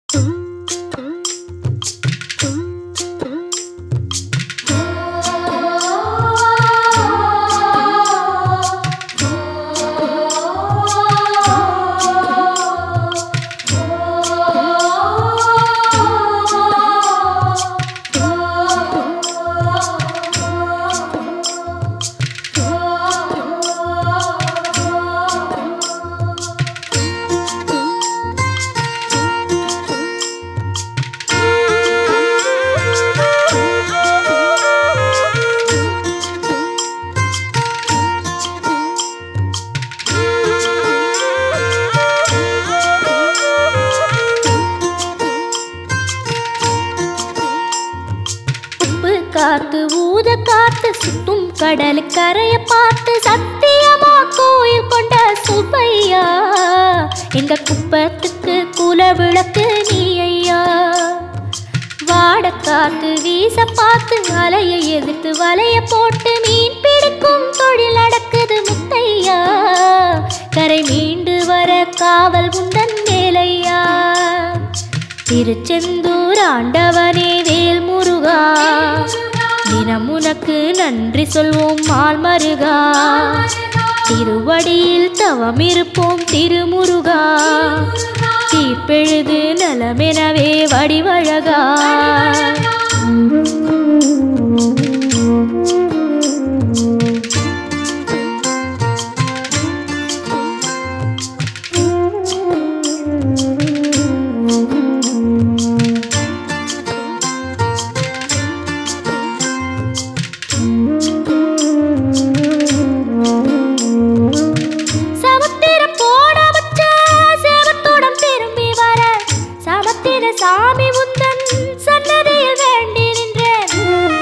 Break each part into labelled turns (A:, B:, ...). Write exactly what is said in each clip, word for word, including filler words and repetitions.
A: காத்து ஊத காத்து சுத்தும் கடல் கரைய பார்த்து சத்தியமா கோயில் கொண்ட சுப்பையா எங்க குப்பத்துக்கு குல விளக்கு நீ ஐயா. வாட காத்து வீச பார்த்து அலையை எதிர்த்து வலைய போட்டு மீன் பிடிக்கும் தொழில் நடக்குது முத்தையா. கரை மீண்டு வர காவல் உந்தன் மேலையா. திருச்செந்தூர் ஆண்டவனே வேல் முருகா தினம் உனக்கு நன்றி சொல்வோம் மால் மருகா. திருவடியில் தவம் இருப்போம் திருமுருகா. தீப்பெழுது நலமெனவே வடிவழகா. சாமி உந்தன் சன்னதியில் வேண்டி நின்றேன்.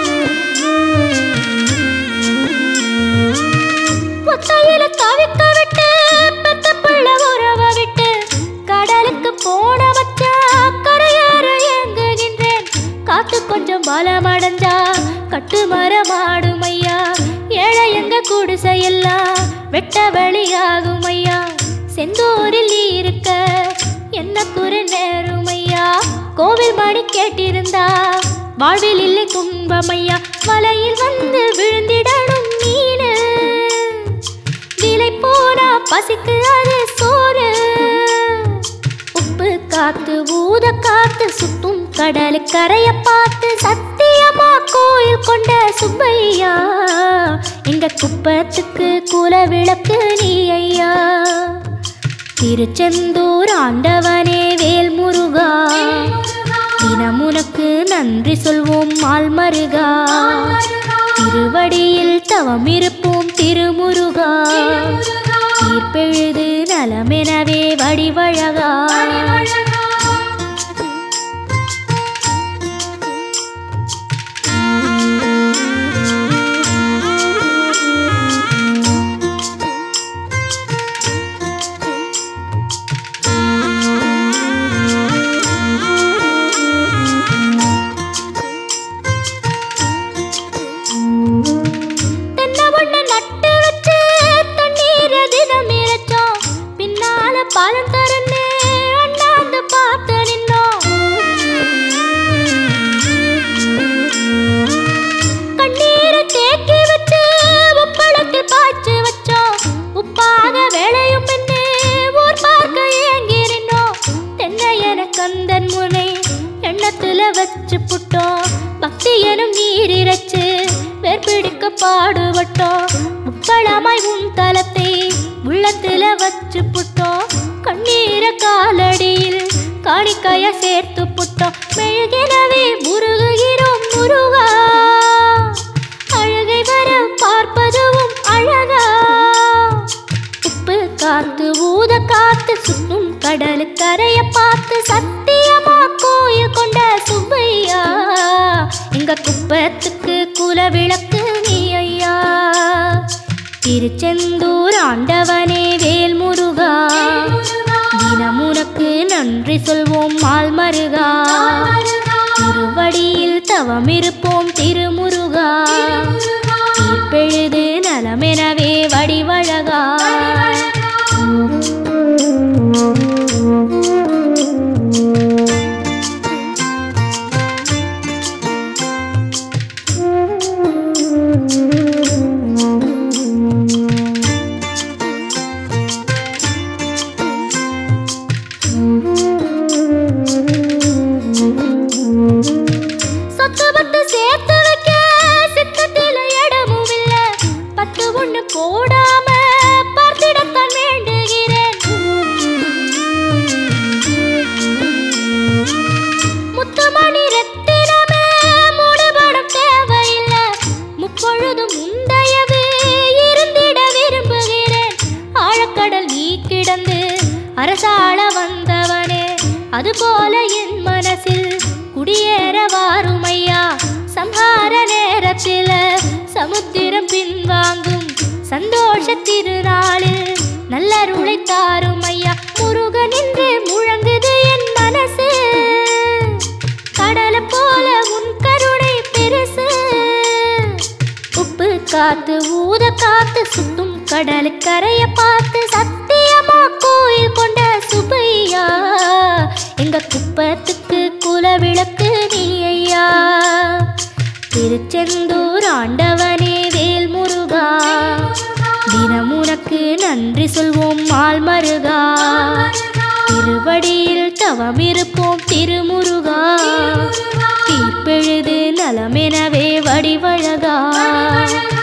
A: ஒத்தையில தவிக்க விட்டு பெத்த பிள்ளை உறவ விட்டு கடலுக்கு போன வச்சா கரையாற ஏங்குகின்றேன். காத்து கொஞ்சம் பலமடைஞ்சா கட்டு மரமாடும் ஐயா. ஏழை எங்க குடிசையெல்லாம் வெட்ட வழியாகும் ஐயா. செந்தூரில் நீ இருக்க என்ன குறை நேரும் ஐயா. கோவில் மணி கேட்டிருந்தா வாழ்வில் இல்லை துன்பமையா. வலையில் வந்து விழுந்திடணும் மீனு விலை போனா பசிக்கு அது சோறு. உப்பு காத்து ஊத காத்து சுத்தும் கடல் கரைய பார்த்து சத்தியமா கோயில் கொண்ட சுப்பையா எங்க குப்பத்துக்கு குல விளக்கு நீ ஐயா. திருச்செந்தூர் ஆண்டவனே வேல் முருகா தினம் உனக்கு நன்றி சொல்வோம் மால் மருகா. திருவடியில் தவம் இருப்போம் திருமுருகா. தீர்ப்பெழுது நலமெனவே வடிவழகா. பாலம் தரன்னு அண்ணாந்து பார்த்து நின்னோம். கண்ணீரை தேக்கி வச்சு உப்பளத்தில் பாய்ச்சி வச்சோம். உப்பாக வேலையும் என்ன ஊர் பார்க்க ஏங்கி நின்னோம். தென்னை என கந்தன் முனை எண்ணத்துல வச்சு புட்டோம். பக்தி எனும் நீர் இறைச்சு வேர்பிடிக்க பாடுபட்டோம். முப்பளமாய் உன் தலத்தை உள்ளத்துல வச்சு புட்டோம். கண்ணீர காலடியில் காணிக்கைய சேர்த்து புட்டோம். மெழுகினவே முருகுகிறோம் முருகா. அழகை வர பார்ப்பதுவும் அழகா. உப்பு காத்து ஊத காத்து சுத்தும் கடல் கரைய பார்த்து சத்தியமா கோயில் கொண்ட சுப்பையா எங்க குப்பத்துக்கு குல விளக்கு நீ ஐயா. திருச்செந்தூர் ஆண்டவனே வேல் முருகா தினம் உனக்கு நன்றி சொல்வோம் மால் மருகா. திருவடியில் தவம் இருப்போம் திருமுருகா. தீர்ப்பெழுது நலமெனவே வடிவழகா. போல என் மனசில் குடியேற வாருமையா சம்ஹார நேரத்தில் சமுத்திரம் பின்வாங்கும் சந்தோஷ திருநாளில் நல்லருளை தாருமையா முருகன் என்று முழங்குது என் மனசு கடலை போல உன் கருணை பெருசு உப்பு காத்து ஊத காத்து சுத்தும் கடலு கரைய பார்த்து சத்தியமா கோயில் கொண்ட சுபையா எங்க குப்பத்துக்கு குலவிளக்கு நீ ஐயா திருச்செந்தூர் ஆண்டவனே வேல் முருகா தினம் உனக்கு நன்றி சொல்வோம் மால் மருகா திருவடியில் தவம் இருப்போம் திருமுருகா தீர்ப்பெழுது நலமெனவே வடிவழகா